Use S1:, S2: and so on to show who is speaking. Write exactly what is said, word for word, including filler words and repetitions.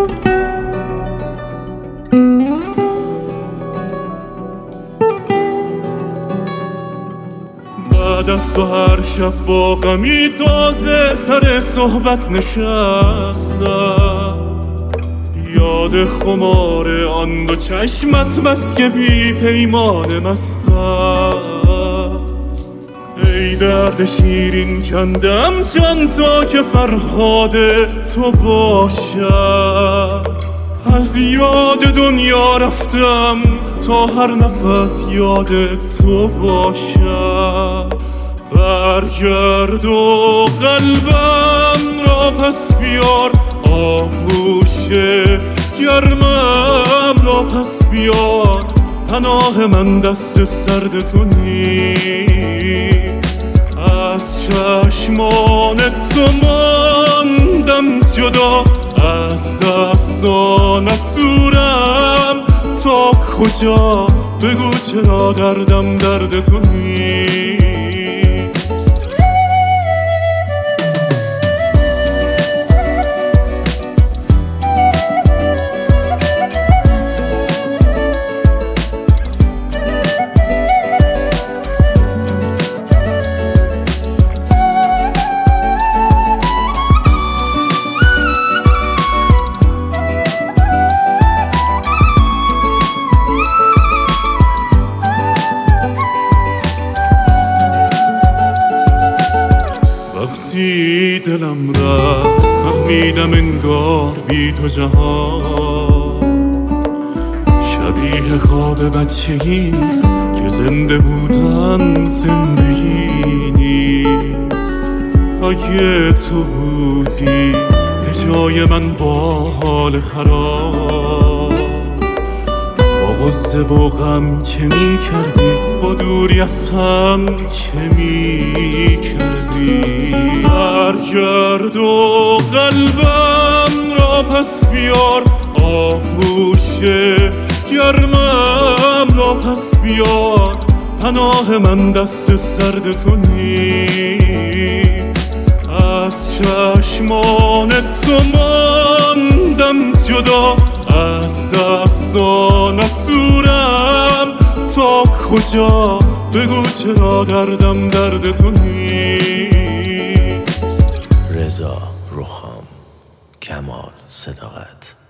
S1: بعد از تو هر شب با غمی تازه سر صحبت نشستم، یاد خمار آن دو چشمت بس که بی پیمان مستم. ای درد شیرین چندم جان تا که فرهاد تو باشم، از یاد دنیا رفتم تا هر نفس یاد تو باشم. برگرد و قلبم را پس بیار، آغوش گرمم را پس بیار. پناه من دست سرد تو نیست، از چشمان تو ماندم جدا. از دستانت دورم تا کجا، بگو چرا دردم درد تو نیست. وقتی دلم رفت فهمیدم انگار بی تو جهان شبیه خواب بچگیست که زنده بودن زندگی نیست. اگه تو بودی به جای من با حال خراب، با غصه و غم چه می کردی، با دوری از هم چه می کردی. برگرد و قلبم را پس بیار، آغوش گرمم را پس بیار. پناه من دست سرد تو نیست، از چشمان تو ماندم جدا. از دستانت دورم تا کجا، بگو چرا دردم درد تو نیست.
S2: رضا رخام، کمال صداقت.